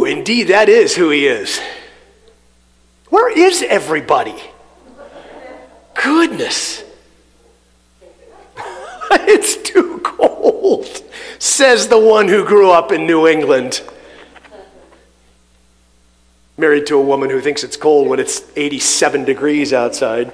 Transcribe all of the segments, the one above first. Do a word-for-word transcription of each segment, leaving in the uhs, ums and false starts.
Ooh, indeed, that is who he is. Where is everybody? Goodness. It's too cold, says the one who grew up in New England. Married to a woman who thinks it's cold when it's eighty-seven degrees outside.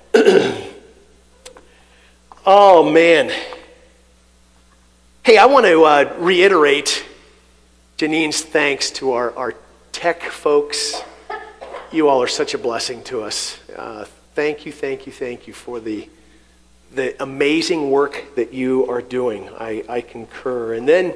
Oh, man. Hey, I want to uh, reiterate Janine's thanks to our, our tech folks. You all are such a blessing to us. Uh, thank you, thank you, thank you for the the amazing work that you are doing. I, I concur. And then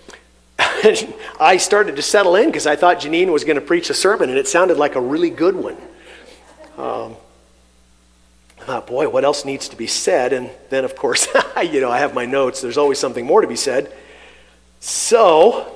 I started to settle in because I thought Janine was going to preach a sermon, and it sounded like a really good one. Um, oh boy, what else needs to be said? And then, of course, you know, I have my notes. There's always something more to be said. So,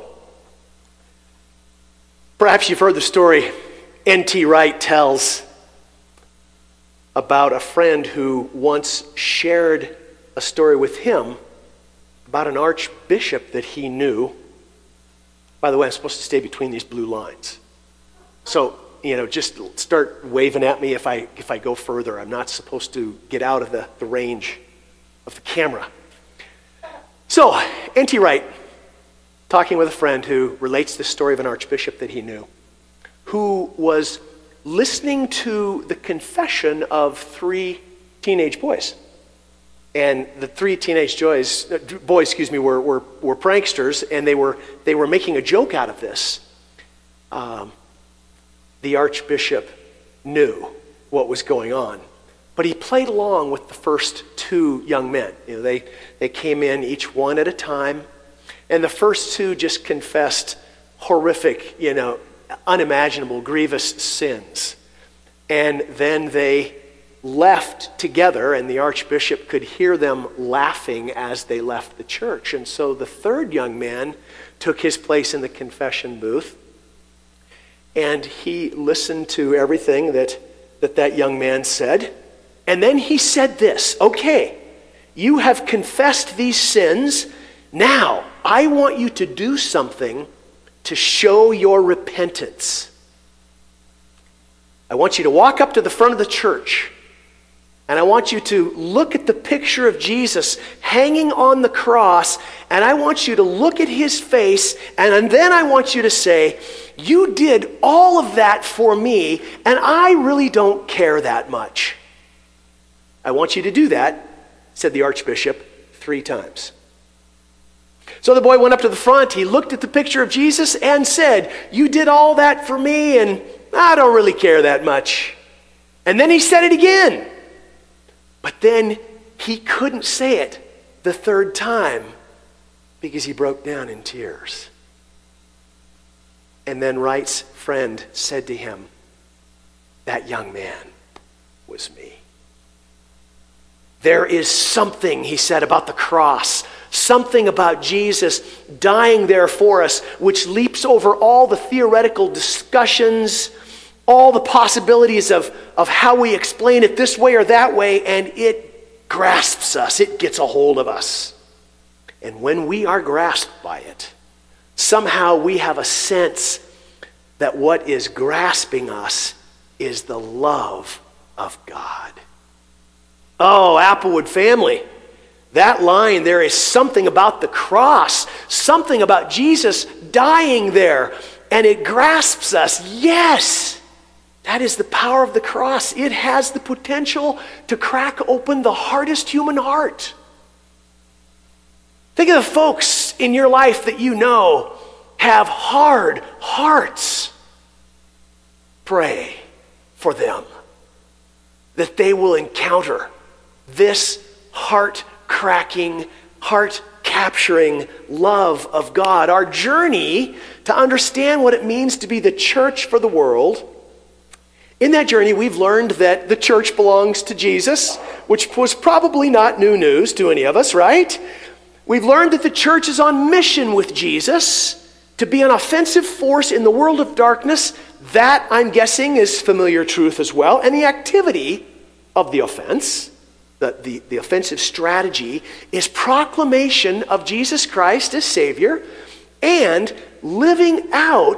perhaps you've heard the story N T Wright tells about a friend who once shared a story with him about an archbishop that he knew. By the way, I'm supposed to stay between these blue lines. So, you know, just start waving at me if I if I go further. I'm not supposed to get out of the, the range of the camera. So, N T Wright, talking with a friend who relates the story of an archbishop that he knew, who was listening to the confession of three teenage boys. And the three teenage boys, boys, excuse me, were, were, were pranksters, and they were they were making a joke out of this. Um, the archbishop knew what was going on, but he played along with the first two young men. You know, they they came in each one at a time, and the first two just confessed horrific, you know, unimaginable, grievous sins. And then they left together, and the archbishop could hear them laughing as they left the church. And so the third young man took his place in the confession booth, and he listened to everything that that, that young man said. And then he said this, okay, you have confessed these sins. Now, I want you to do something to show your repentance. I want you to walk up to the front of the church, and I want you to look at the picture of Jesus hanging on the cross, and I want you to look at his face, and then I want you to say, you did all of that for me, and I really don't care that much. I want you to do that, said the archbishop, three times. So the boy went up to the front, he looked at the picture of Jesus and said, you did all that for me, and I don't really care that much. And then he said it again. But then he couldn't say it the third time because he broke down in tears. And then Wright's friend said to him, that young man was me. There is something, he said, about the cross, something about Jesus dying there for us, which leaps over all the theoretical discussions, all the possibilities of, of how we explain it this way or that way, and it grasps us. It gets a hold of us. And when we are grasped by it, somehow we have a sense that what is grasping us is the love of God. Oh, Applewood family, that line, there is something about the cross, something about Jesus dying there, and it grasps us. Yes, that is the power of the cross. It has the potential to crack open the hardest human heart. Think of the folks in your life that you know have hard hearts. Pray for them that they will encounter this heart-cracking, heart-capturing love of God. Our journey to understand what it means to be the church for the world, in that journey we've learned that the church belongs to Jesus, which was probably not new news to any of us, right? We've learned that the church is on mission with Jesus to be an offensive force in the world of darkness. That, I'm guessing, is familiar truth as well. And the activity of the offense, the, the, the offensive strategy, is proclamation of Jesus Christ as Savior and living out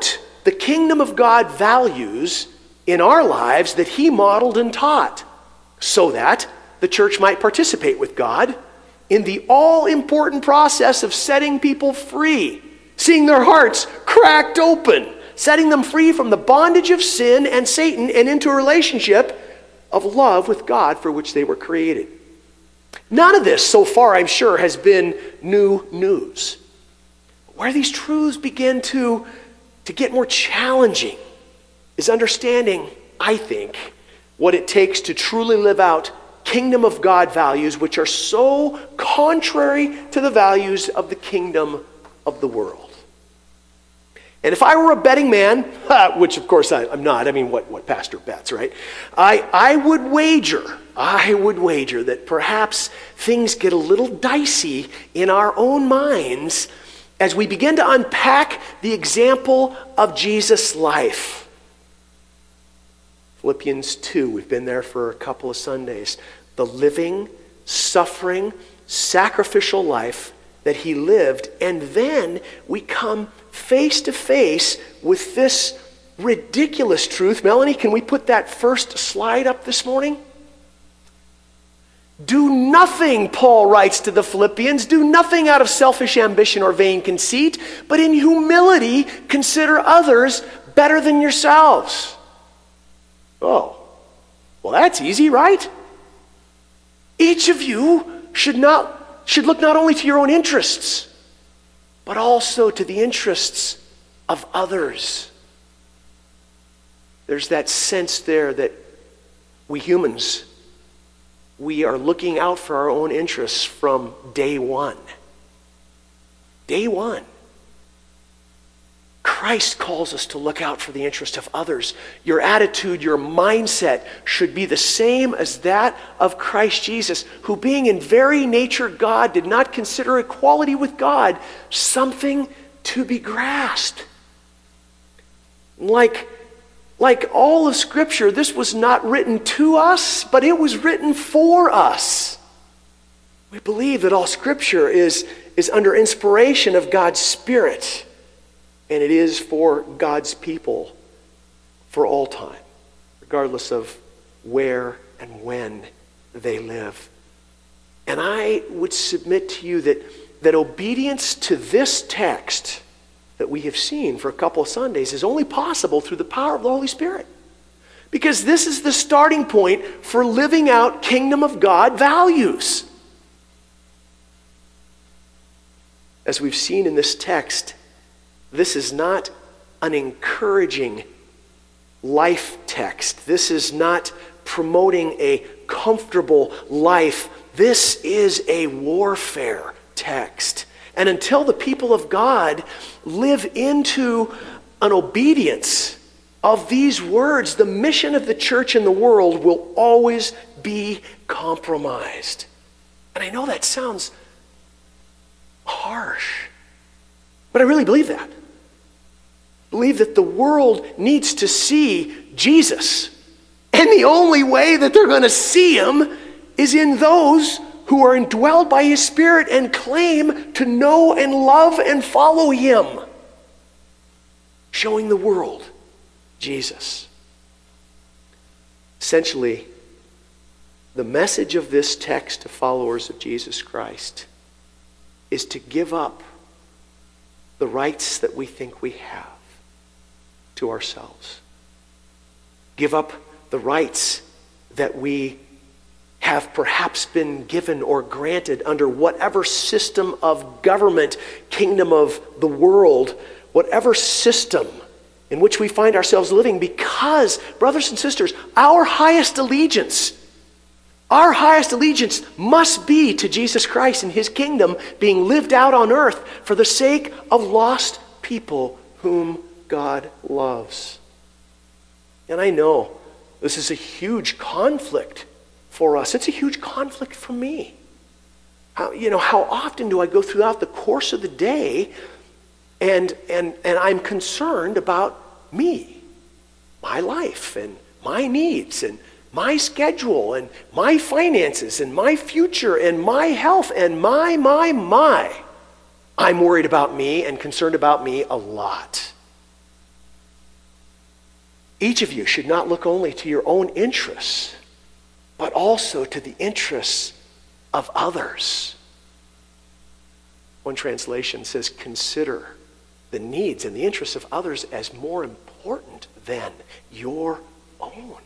the kingdom of God values in our lives that he modeled and taught, so that the church might participate with God in the all-important process of setting people free, seeing their hearts cracked open, setting them free from the bondage of sin and Satan and into a relationship of love with God for which they were created. None of this so far, I'm sure, has been new news. Where these truths begin to, to get more challenging is understanding, I think, what it takes to truly live out kingdom of God values, which are so contrary to the values of the kingdom of the world. And if I were a betting man, which of course I, I'm not, I mean, what, what pastor bets, right? I, I would wager, I would wager that perhaps things get a little dicey in our own minds as we begin to unpack the example of Jesus' life. Philippians two, we've been there for a couple of Sundays. The living, suffering, sacrificial life that he lived, and then we come face to face with this ridiculous truth. Melanie, can we put that first slide up this morning? Do nothing, Paul writes to the Philippians, do nothing out of selfish ambition or vain conceit, but in humility consider others better than yourselves. Oh, well, that's easy, right? Each of you should not should look not only to your own interests, but also to the interests of others. There's that sense there that we humans, we are looking out for our own interests from day one. Day one. Christ calls us to look out for the interest of others. Your attitude, your mindset should be the same as that of Christ Jesus, who being in very nature God did not consider equality with God something to be grasped. Like, like all of Scripture, this was not written to us, but it was written for us. We believe that all Scripture is, is under inspiration of God's Spirit. And it is for God's people for all time, regardless of where and when they live. And I would submit to you that, that obedience to this text that we have seen for a couple of Sundays is only possible through the power of the Holy Spirit. Because this is the starting point for living out kingdom of God values. As we've seen in this text, this is not an encouraging life text. This is not promoting a comfortable life. This is a warfare text. And until the people of God live into an obedience of these words, the mission of the church in the world will always be compromised. And I know that sounds harsh, but I really believe that. Believe that the world needs to see Jesus. And the only way that they're going to see him is in those who are indwelled by his Spirit and claim to know and love and follow him. Showing the world Jesus. Essentially, the message of this text to followers of Jesus Christ is to give up the rights that we think we have to ourselves. Give up the rights that we have perhaps been given or granted under whatever system of government, kingdom of the world, whatever system in which we find ourselves living, because, brothers and sisters, our highest allegiance, our highest allegiance must be to Jesus Christ and his kingdom being lived out on earth for the sake of lost people whom God loves. And I know this is a huge conflict for us. It's a huge conflict for me. How, you know, how often do I go throughout the course of the day and, and, and I'm concerned about me, my life, and my needs, and my schedule, and my finances, and my future, and my health, and my, my, my. I'm worried about me and concerned about me a lot. Each of you should not look only to your own interests, but also to the interests of others. One translation says, consider the needs and the interests of others as more important than your own.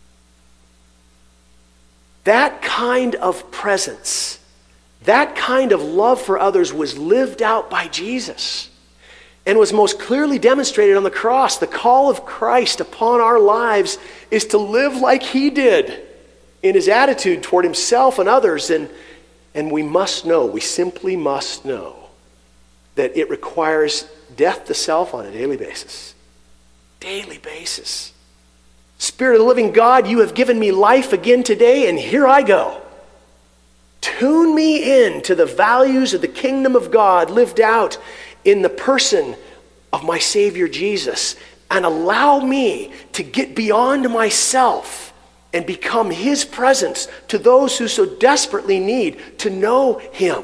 That kind of presence, that kind of love for others was lived out by Jesus and was most clearly demonstrated on the cross. The call of Christ upon our lives is to live like he did in his attitude toward himself and others. And, and we must know, we simply must know that it requires death to self on a daily basis. Daily basis. Spirit of the living God, you have given me life again today, and here I go. Tune me in to the values of the kingdom of God lived out in the person of my Savior Jesus, and allow me to get beyond myself and become his presence to those who so desperately need to know him.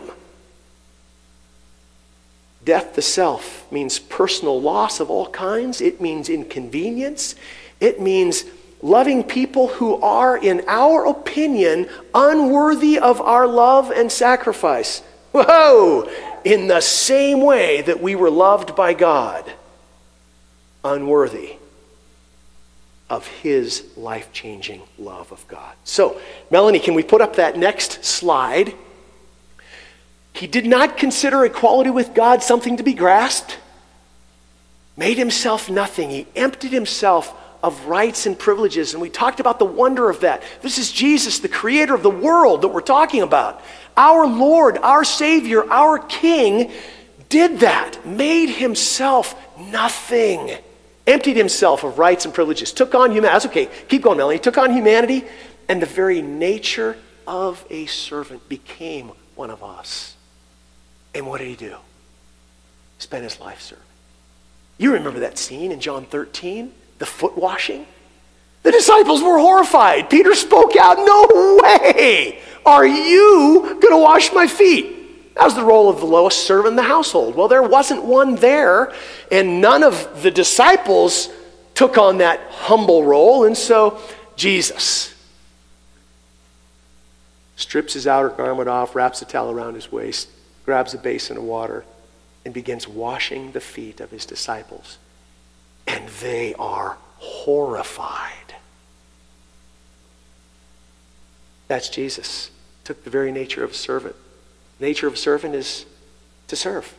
Death to self means personal loss of all kinds. It means inconvenience. It means loving people who are, in our opinion, unworthy of our love and sacrifice. Whoa! In the same way that we were loved by God, unworthy of his life-changing love of God. So, Melanie, can we put up that next slide? He did not consider equality with God something to be grasped. Made himself nothing. He emptied himself of rights and privileges. And we talked about the wonder of that. This is Jesus, the creator of the world that we're talking about. Our Lord, our Savior, our King did that. Made himself nothing. Emptied himself of rights and privileges. Took on humanity. That's okay. Keep going, Melanie. Took on humanity. And the very nature of a servant became one of us. And what did he do? Spent his life serving. You remember that scene in John thirteen? The foot washing? The disciples were horrified. Peter spoke out, "No way are you going to wash my feet." That was the role of the lowest servant in the household. Well, there wasn't one there, and none of the disciples took on that humble role. And so Jesus strips his outer garment off, wraps a towel around his waist, grabs a basin of water, and begins washing the feet of his disciples. And they are horrified. That's Jesus. Took the very nature of a servant. The nature of a servant is to serve.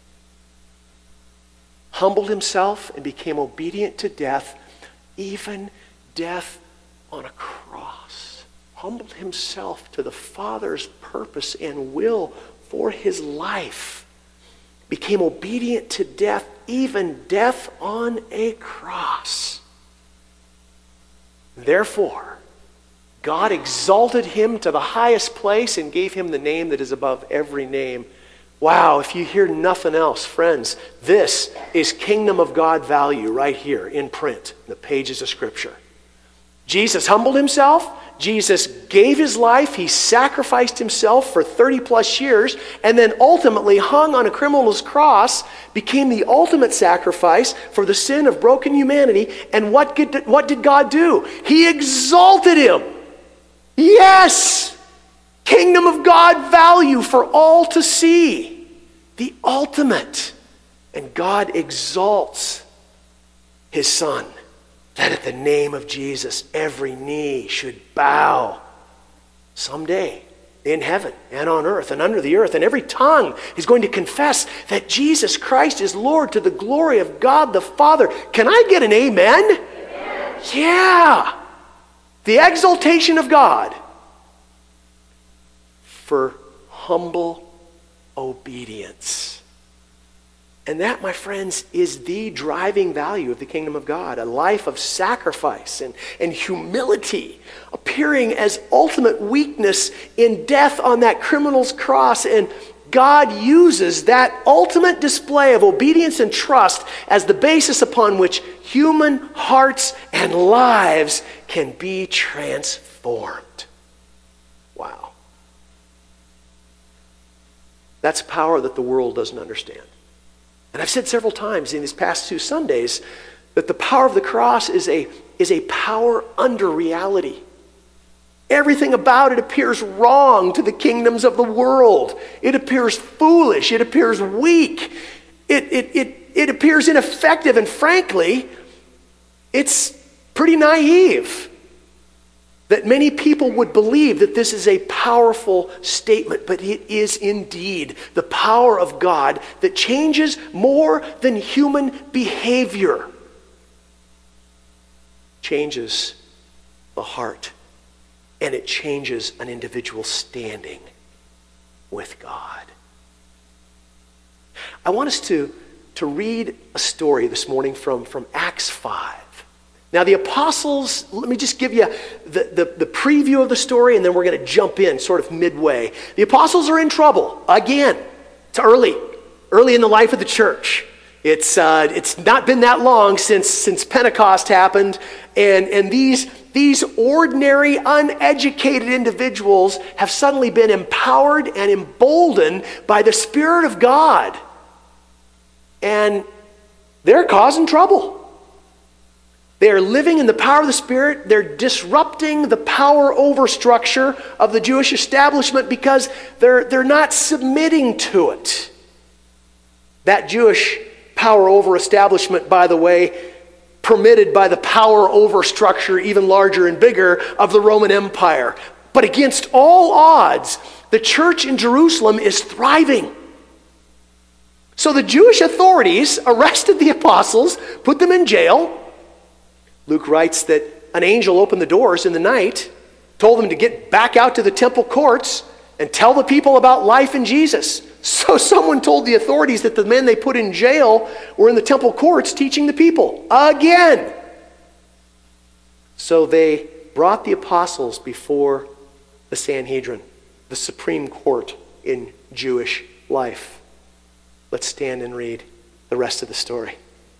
Humbled himself and became obedient to death, even death on a cross. Humbled himself to the Father's purpose and will for his life. Became obedient to death, even death on a cross. Therefore, God exalted him to the highest place and gave him the name that is above every name. Wow, if you hear nothing else, friends, this is kingdom of God value right here in print, in the pages of Scripture. Jesus humbled himself. Jesus gave his life. He sacrificed himself for thirty plus years and then ultimately hung on a criminal's cross, became the ultimate sacrifice for the sin of broken humanity. And what did, what did God do? He exalted him. Yes! Kingdom of God value for all to see. The ultimate. And God exalts his Son, that at the name of Jesus, every knee should bow someday in heaven and on earth and under the earth. And every tongue is going to confess that Jesus Christ is Lord to the glory of God the Father. Can I get an amen? Amen. Yeah. The exaltation of God for humble obedience. And that, my friends, is the driving value of the kingdom of God. A life of sacrifice and, and humility, appearing as ultimate weakness in death on that criminal's cross. And God uses that ultimate display of obedience and trust as the basis upon which human hearts and lives can be transformed. Wow. That's power that the world doesn't understand. And I've said several times in these past two Sundays that the power of the cross is a, is a power under reality. Everything about it appears wrong to the kingdoms of the world. It appears foolish. It appears weak. It, it, it, it appears ineffective. And frankly, it's pretty naive that many people would believe that this is a powerful statement, but it is indeed the power of God that changes more than human behavior. Changes the heart, and it changes an individual's standing with God. I want us to, to read a story this morning from, from Acts five. Now the apostles, let me just give you the, the, the preview of the story, and then we're going to jump in sort of midway. The apostles are in trouble. Again, it's early, early in the life of the church. It's, uh, it's not been that long since, since Pentecost happened, and, and these, these ordinary, uneducated individuals have suddenly been empowered and emboldened by the Spirit of God. And they're causing trouble. They are living in the power of the Spirit. They're disrupting the power over structure of the Jewish establishment because they're, they're not submitting to it. That Jewish power over establishment, by the way, permitted by the power over structure, even larger and bigger, of the Roman Empire. But against all odds, the church in Jerusalem is thriving. So the Jewish authorities arrested the apostles, put them in jail. Luke writes that an angel opened the doors in the night, told them to get back out to the temple courts and tell the people about life in Jesus. So someone told the authorities that the men they put in jail were in the temple courts teaching the people again. So they brought the apostles before the Sanhedrin, the supreme court in Jewish life. Let's stand and read the rest of the story.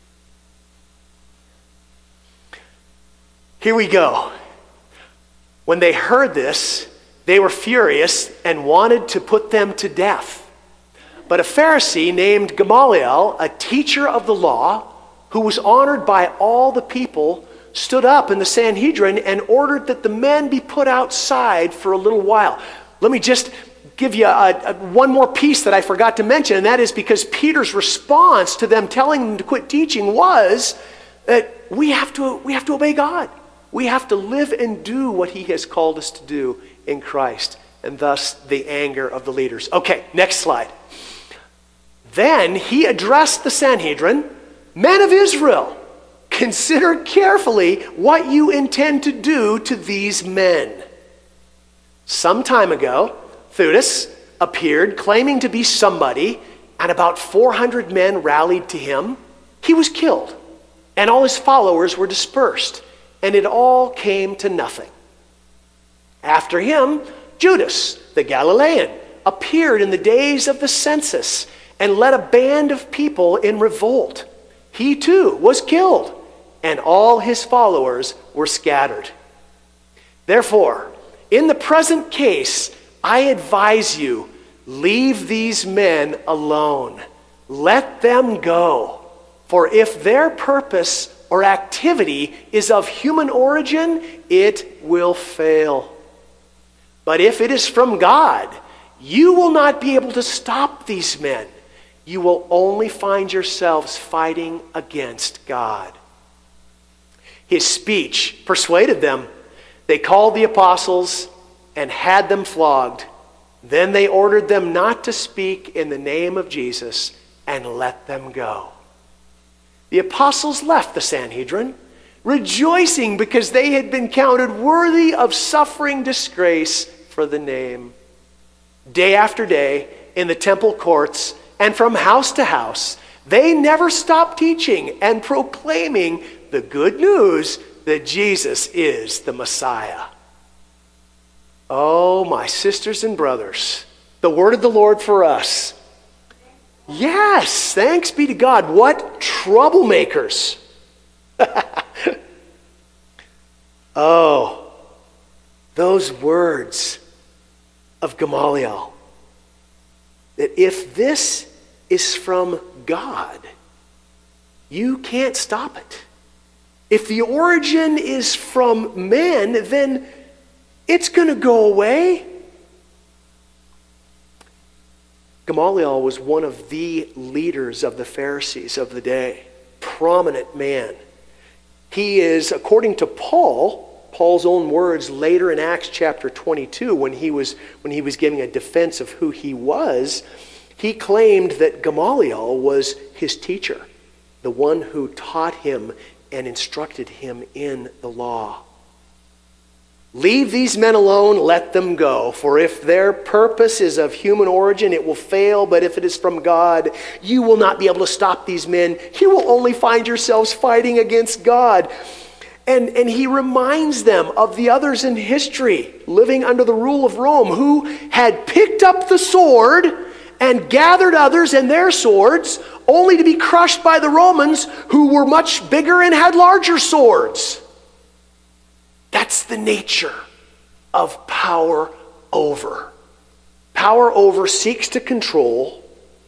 Here we go. When they heard this, they were furious and wanted to put them to death. But a Pharisee named Gamaliel, a teacher of the law, who was honored by all the people, stood up in the Sanhedrin and ordered that the men be put outside for a little while. Let me just give you a, a, one more piece that I forgot to mention, and that is because Peter's response to them telling them to quit teaching was that we have to, we have to obey God. We have to live and do what he has called us to do in Christ, and thus the anger of the leaders. Okay, next slide. Then he addressed the Sanhedrin, "Men of Israel, consider carefully what you intend to do to these men. Some time ago, Theudas appeared claiming to be somebody, and about four hundred men rallied to him. He was killed, and all his followers were dispersed, and it all came to nothing. After him, Judas, the Galilean, appeared in the days of the census and led a band of people in revolt. He too was killed, and all his followers were scattered. Therefore, in the present case, I advise you, leave these men alone. Let them go. For if their purpose or activity is of human origin, it will fail. But if it is from God, you will not be able to stop these men. You will only find yourselves fighting against God." His speech persuaded them. They called the apostles and had them flogged. Then they ordered them not to speak in the name of Jesus and let them go. The apostles left the Sanhedrin, rejoicing because they had been counted worthy of suffering disgrace for the name. Day after day, in the temple courts and from house to house, they never stopped teaching and proclaiming the good news that Jesus is the Messiah. Oh, my sisters and brothers, the word of the Lord for us. Yes, thanks be to God. What troublemakers. Oh, those words of Gamaliel. That if this is from God, you can't stop it. If the origin is from men, then it's going to go away. Gamaliel was one of the leaders of the Pharisees of the day, prominent man. He is, according to Paul, Paul's own words later in Acts chapter twenty-two, when he was when he was giving a defense of who he was, he claimed that Gamaliel was his teacher, the one who taught him and instructed him in the law. Leave these men alone, let them go. For if their purpose is of human origin, it will fail. But if it is from God, you will not be able to stop these men. You will only find yourselves fighting against God. And, and he reminds them of the others in history living under the rule of Rome who had picked up the sword and gathered others and their swords only to be crushed by the Romans who were much bigger and had larger swords. That's the nature of power over. Power over seeks to control,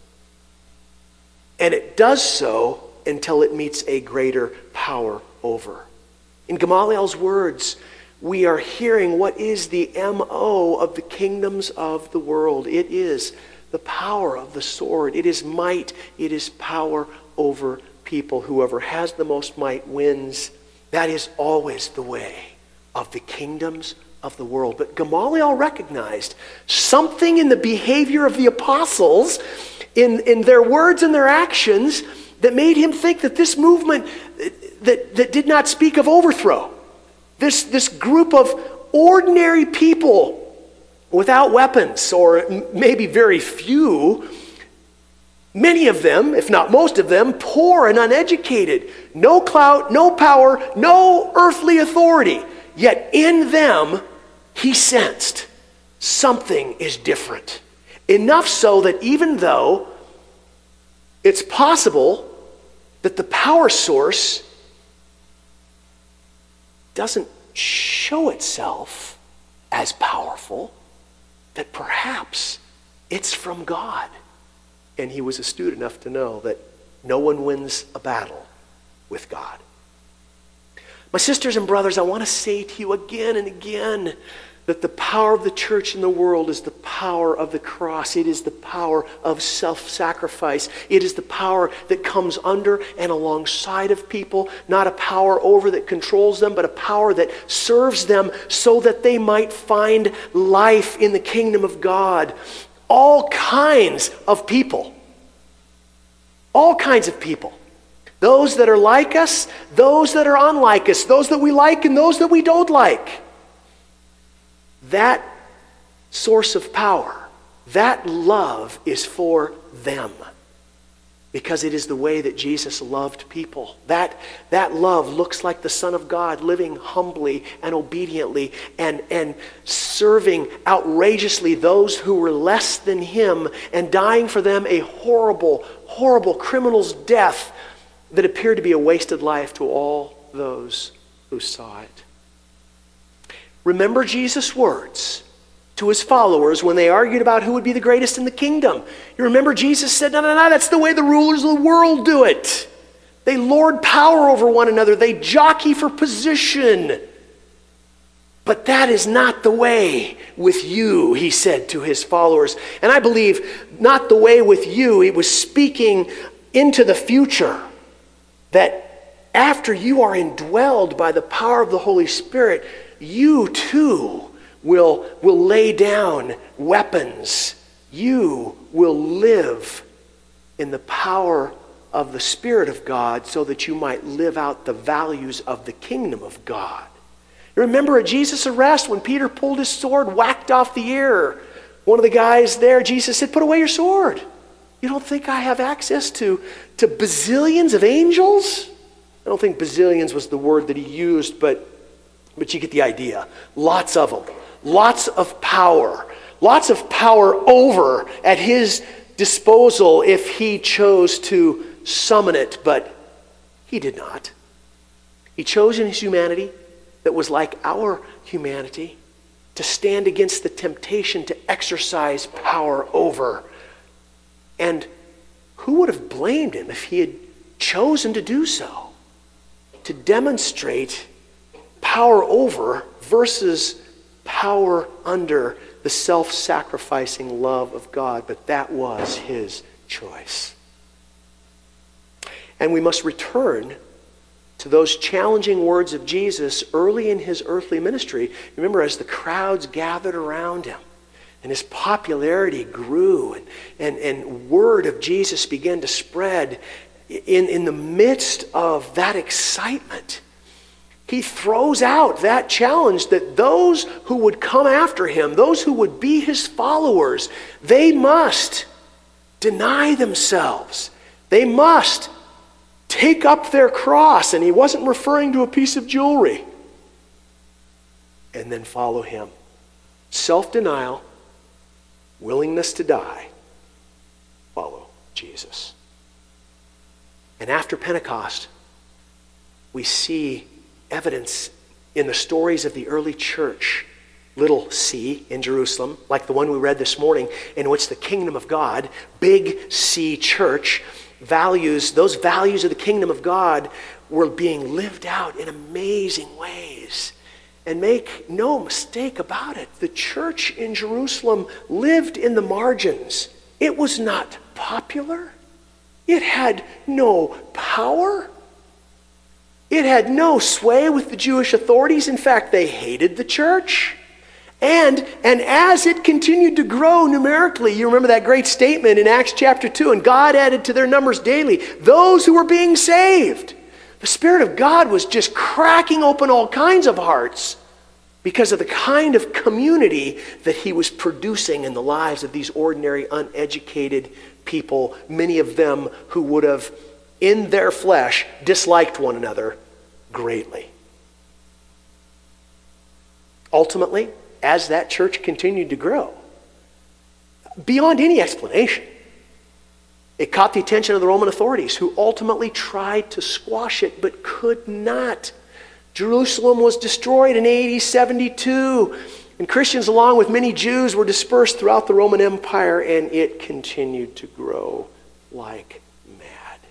and it does so until it meets a greater power over. In Gamaliel's words, we are hearing what is the M O of the kingdoms of the world. It is the power of the sword. It is might. It is power over people. Whoever has the most might wins. That is always the way of the kingdoms of the world. But Gamaliel recognized something in the behavior of the apostles, in, in their words and their actions, that made him think that this movement that, that did not speak of overthrow, this, this group of ordinary people without weapons, or maybe very few, many of them, if not most of them, poor and uneducated, no clout, no power, no earthly authority. Yet in them, he sensed something is different. Enough so that even though it's possible that the power source doesn't show itself as powerful, that perhaps it's from God. And he was astute enough to know that no one wins a battle with God. My sisters and brothers, I want to say to you again and again that the power of the church in the world is the power of the cross. It is the power of self-sacrifice. It is the power that comes under and alongside of people, not a power over that controls them, but a power that serves them so that they might find life in the kingdom of God. All kinds of people. All kinds of people. Those that are like us, those that are unlike us, those that we like and those that we don't like. That source of power, that love is for them. Because it is the way that Jesus loved people. That, that love looks like the Son of God living humbly and obediently and, and serving outrageously those who were less than him and dying for them a horrible, horrible criminal's death that appeared to be a wasted life to all those who saw it. Remember Jesus' words to his followers when they argued about who would be the greatest in the kingdom. You remember Jesus said, no, no, no, that's the way the rulers of the world do it. They lord power over one another. They jockey for position. But that is not the way with you, he said to his followers. And I believe not the way with you. He was speaking into the future. That after you are indwelled by the power of the Holy Spirit, you too will, will lay down weapons. You will live in the power of the Spirit of God so that you might live out the values of the kingdom of God. Remember at Jesus' arrest when Peter pulled his sword, whacked off the ear. One of the guys there, Jesus said, put away your sword. You don't think I have access to, to bazillions of angels? I don't think bazillions was the word that he used, but, but you get the idea. Lots of them. Lots of power. Lots of power over at his disposal if he chose to summon it, but he did not. He chose in his humanity that was like our humanity to stand against the temptation to exercise power over. And who would have blamed him if he had chosen to do so? to demonstrate power over versus power under the self-sacrificing love of God, but that was his choice. And we must return to those challenging words of Jesus early in his earthly ministry. Remember, as the crowds gathered around him and his popularity grew and, and, and word of Jesus began to spread, in, in the midst of that excitement, he throws out that challenge that those who would come after him, those who would be his followers, they must deny themselves. They must take up their cross. And he wasn't referring to a piece of jewelry. And then follow him. Self-denial, willingness to die, follow Jesus. And after Pentecost, we see evidence in the stories of the early church, little c in Jerusalem, like the one we read this morning, in which the kingdom of God, big C church, values, those values of the kingdom of God were being lived out in amazing ways. And make no mistake about it, the church in Jerusalem lived in the margins. It was not popular. It had no power. It had no sway with the Jewish authorities. In fact, they hated the church. And, and as it continued to grow numerically, you remember that great statement in Acts chapter two, and God added to their numbers daily those who were being saved. The Spirit of God was just cracking open all kinds of hearts because of the kind of community that he was producing in the lives of these ordinary, uneducated people, many of them who would have, in their flesh, disliked one another greatly. Ultimately, as that church continued to grow, beyond any explanation, it caught the attention of the Roman authorities, who ultimately tried to squash it but could not. Jerusalem was destroyed in A D seventy-two, and Christians, along with many Jews, were dispersed throughout the Roman Empire, and it continued to grow like mad.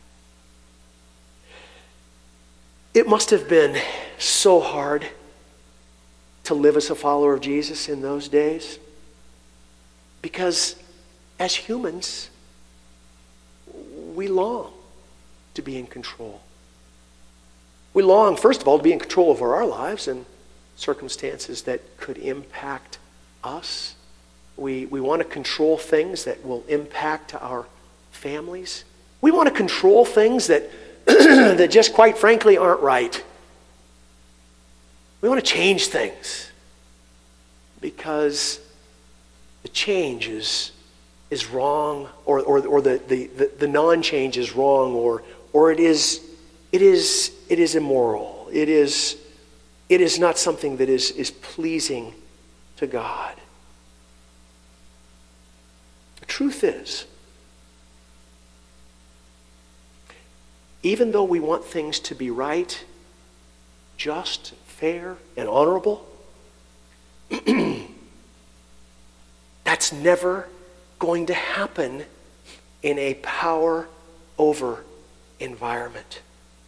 It must have been so hard to live as a follower of Jesus in those days, because as humans, we long to be in control. We long, first of all, to be in control over our lives and circumstances that could impact us. We, we want to control things that will impact our families. We want to control things that, that just quite frankly aren't right. We want to change things because the change is is wrong, or, or, or the, the, the, the non-change is wrong, or or it is it is it is immoral. It is it is not something that is, is pleasing to God. The truth is, even though we want things to be right, just, fair, and honorable, that's never going to happen in a power over environment.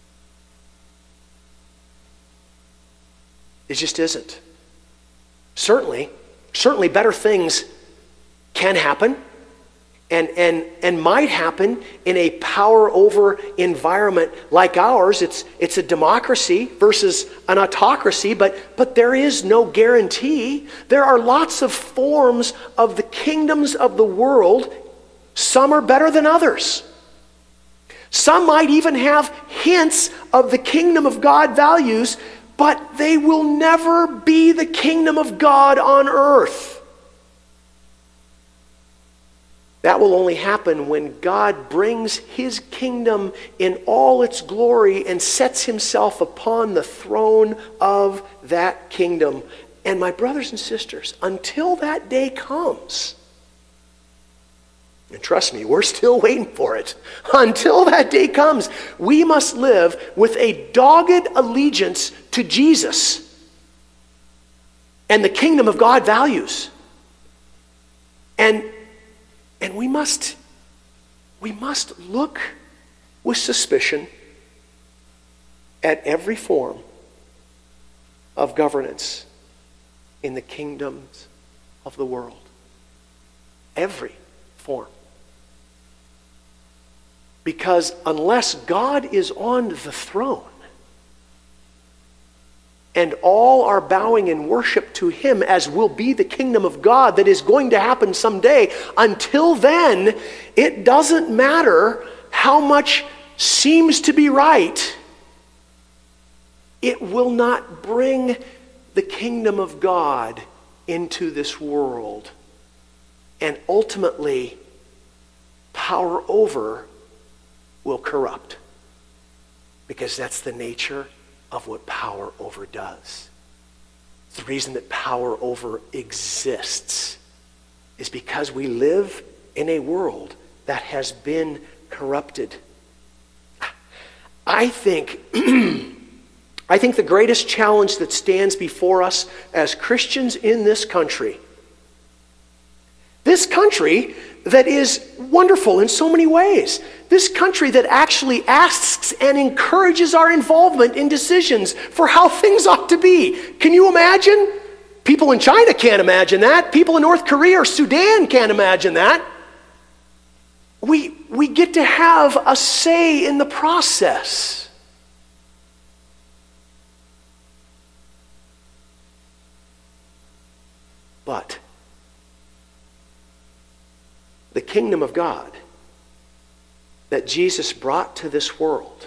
It just isn't. Certainly, certainly better things can happen and, and, and might happen in a power over environment like ours. It's, it's a democracy versus an autocracy, but, but there is no guarantee. There are lots of forms of the kingdoms of the world. Some are better than others. Some might even have hints of the kingdom of God values, but they will never be the kingdom of God on earth. That will only happen when God brings his kingdom in all its glory and sets himself upon the throne of that kingdom. And my brothers and sisters, until that day comes, and trust me, we're still waiting for it. Until that day comes, we must live with a dogged allegiance to Jesus and the kingdom of God values. And And we must, we must look with suspicion at every form of governance in the kingdoms of the world. Every form. Because unless God is on the throne, and all are bowing in worship to him, as will be the kingdom of God that is going to happen someday, until then, it doesn't matter how much seems to be right. It will not bring the kingdom of God into this world. And ultimately, power over will corrupt. Because that's the nature of what power over does. The reason that power over exists is because we live in a world that has been corrupted. I think, I think the greatest challenge that stands before us as Christians in this country, this country that is wonderful in so many ways, this country that actually asks and encourages our involvement in decisions for how things ought to be. Can you imagine? People in China can't imagine that. People in North Korea or Sudan can't imagine that. We, we get to have a say in the process. But the kingdom of God that Jesus brought to this world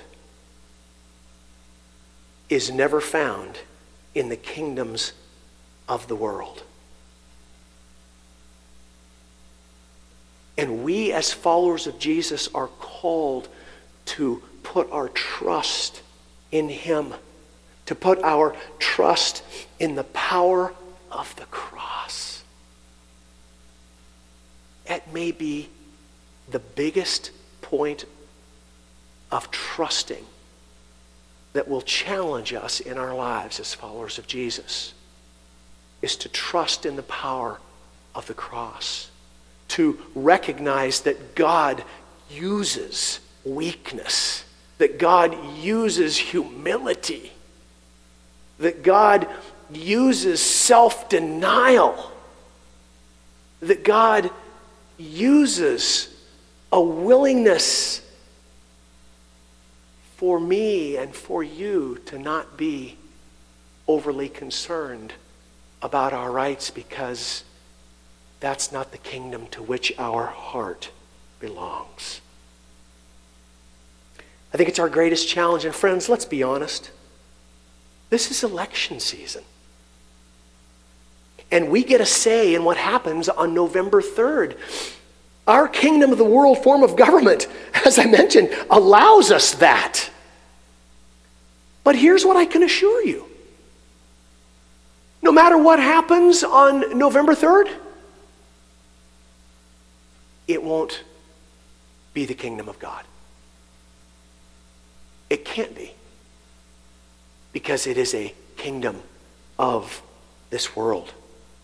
is never found in the kingdoms of the world. And we as followers of Jesus are called to put our trust in him, to put our trust in the power of the cross. It may be the biggest point of trusting that will challenge us in our lives as followers of Jesus, is to trust in the power of the cross, to recognize that God uses weakness, that God uses humility, that God uses self-denial, that God uses a willingness for me and for you to not be overly concerned about our rights, because that's not the kingdom to which our heart belongs. I think it's our greatest challenge. And friends, let's be honest. This is election season. And we get a say in what happens on November third. Our kingdom of the world form of government, as I mentioned, allows us that. But here's what I can assure you. No matter what happens on November third, it won't be the kingdom of God. It can't be. Because it is a kingdom of this world.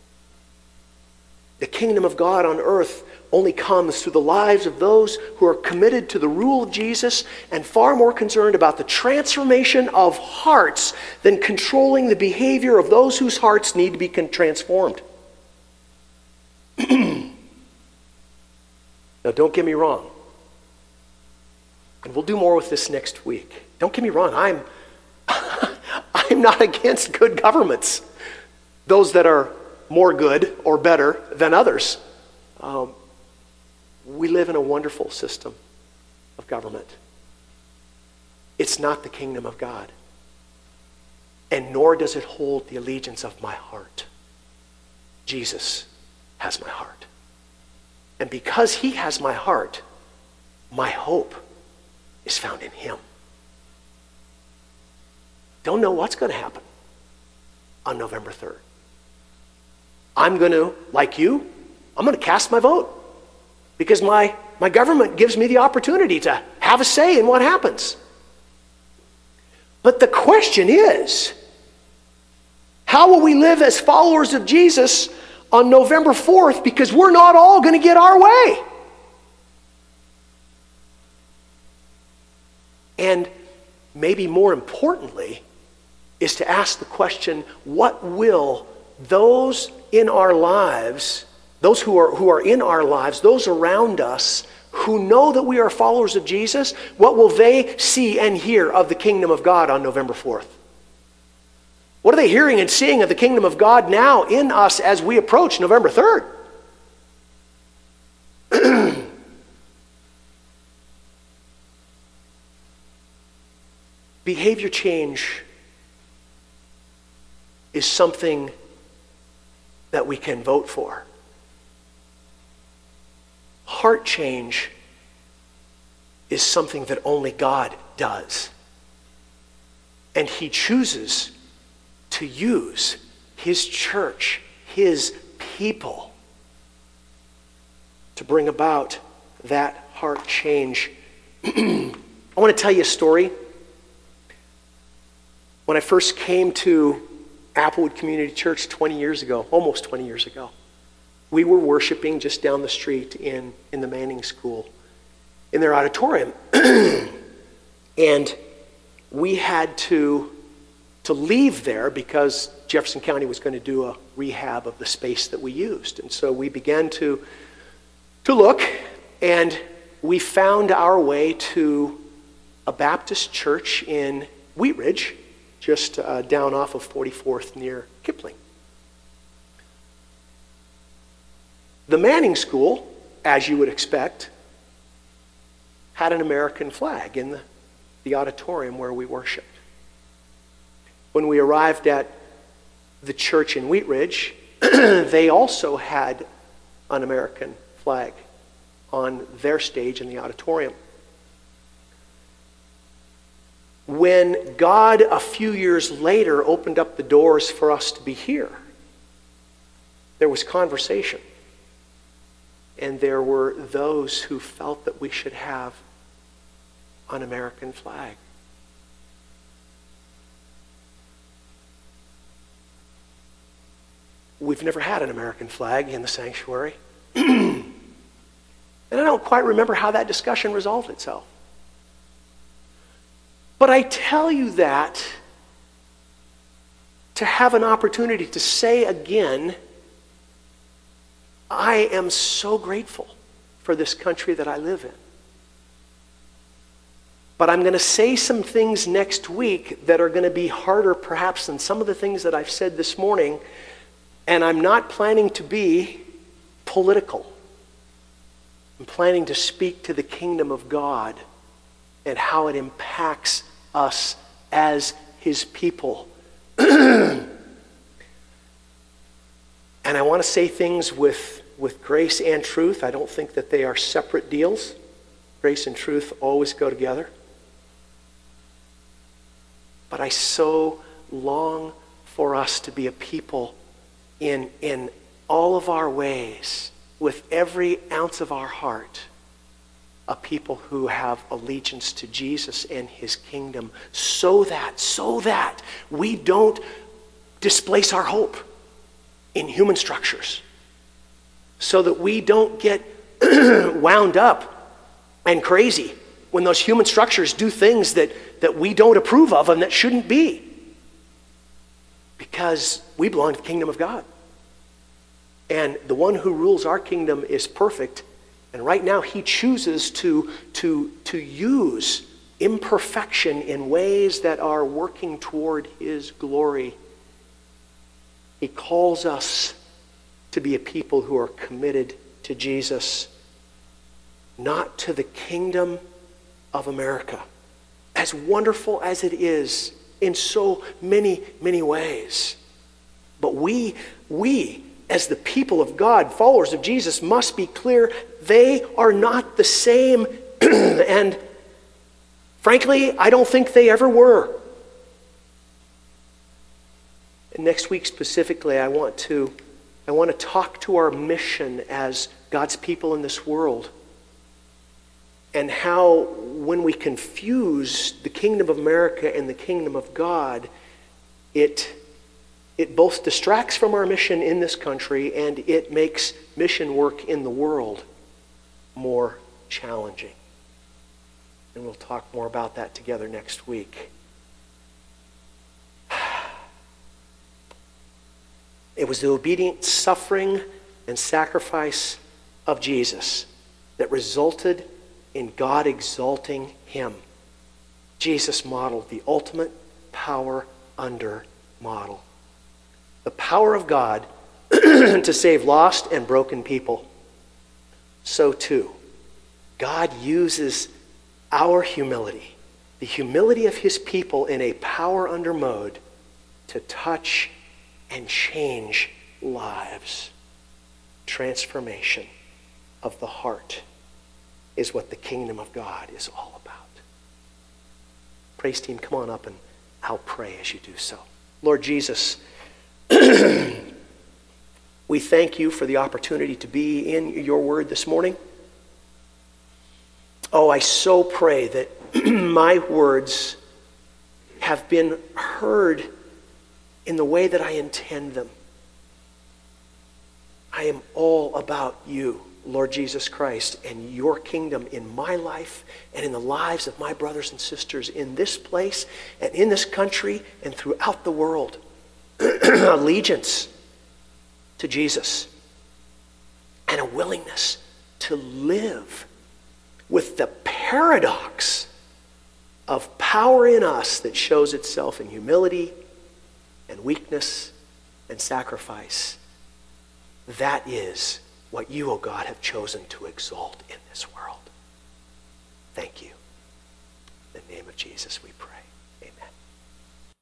The kingdom of God on earth only comes through the lives of those who are committed to the rule of Jesus and far more concerned about the transformation of hearts than controlling the behavior of those whose hearts need to be transformed. Now, don't get me wrong. And we'll do more with this next week. Don't get me wrong. I'm, I'm not against good governments. Those that are more good or better than others. Um, we live in a wonderful system of government. It's not the kingdom of God. And nor does it hold the allegiance of my heart. Jesus has my heart. And because he has my heart, my hope is found in him. Don't know what's going to happen on November third. I'm going to, like you, I'm going to cast my vote. Because my, my government gives me the opportunity to have a say in what happens. But the question is, how will we live as followers of Jesus on November fourth? Because we're not all going to get our way. And maybe more importantly, is to ask the question, what will those in our lives, those who are, who are in our lives, those around us who know that we are followers of Jesus, what will they see and hear of the kingdom of God on November fourth? What are they hearing and seeing of the kingdom of God now in us as we approach November third? Behavior change is something that we can vote for. Heart change is something that only God does. And He chooses to use His church, His people, to bring about that heart change. I want to tell you a story. When I first came to Applewood Community Church twenty years ago, almost twenty years ago, we were worshiping just down the street in, in the Manning School, in their auditorium. And we had to, to leave there because Jefferson County was going to do a rehab of the space that we used. And so we began to, to look, and we found our way to a Baptist church in Wheat Ridge, just uh, down off of forty-fourth near Kipling. The Manning School, as you would expect, had an American flag in the, the auditorium where we worshiped. When we arrived at the church in Wheat Ridge, they also had an American flag on their stage in the auditorium. When God, a few years later, opened up the doors for us to be here, there was conversation. And there were those who felt that we should have an American flag. We've never had an American flag in the sanctuary. And I don't quite remember how that discussion resolved itself. But I tell you that to have an opportunity to say again, I am so grateful for this country that I live in. But I'm going to say some things next week that are going to be harder perhaps than some of the things that I've said this morning, and I'm not planning to be political. I'm planning to speak to the kingdom of God and how it impacts us as His people. And I want to say things with, with grace and truth. I don't think that they are separate deals. Grace and truth always go together. But I so long for us to be a people in, in all of our ways, with every ounce of our heart, a people who have allegiance to Jesus and His kingdom, so that, so that we don't displace our hope in human structures, so that we don't get wound up and crazy when those human structures do things that, that we don't approve of and that shouldn't be, because we belong to the kingdom of God. And the one who rules our kingdom is perfect. And right now He chooses to, to, to use imperfection in ways that are working toward His glory. He calls us to be a people who are committed to Jesus, not to the kingdom of America, as wonderful as it is in so many, many ways. But we, we, as the people of God, followers of Jesus, must be clear they are not the same. And frankly, I don't think they ever were. And next week specifically, I want to, I want to talk to our mission as God's people in this world, and how when we confuse the kingdom of America and the kingdom of God, it It both distracts from our mission in this country and it makes mission work in the world more challenging. And we'll talk more about that together next week. It was the obedient suffering and sacrifice of Jesus that resulted in God exalting him. Jesus modeled the ultimate power under model. The power of God to save lost and broken people. So too, God uses our humility, the humility of his people in a power under mode, to touch and change lives. Transformation of the heart is what the kingdom of God is all about. Praise team, come on up and I'll pray as you do so. Lord Jesus, we thank you for the opportunity to be in your word this morning. Oh, I so pray that my words have been heard in the way that I intend them. I am all about you, Lord Jesus Christ, and your kingdom in my life and in the lives of my brothers and sisters in this place and in this country and throughout the world. Allegiance to Jesus and a willingness to live with the paradox of power in us that shows itself in humility and weakness and sacrifice. That is what you, O God, have chosen to exalt in this world. Thank you. In the name of Jesus we pray.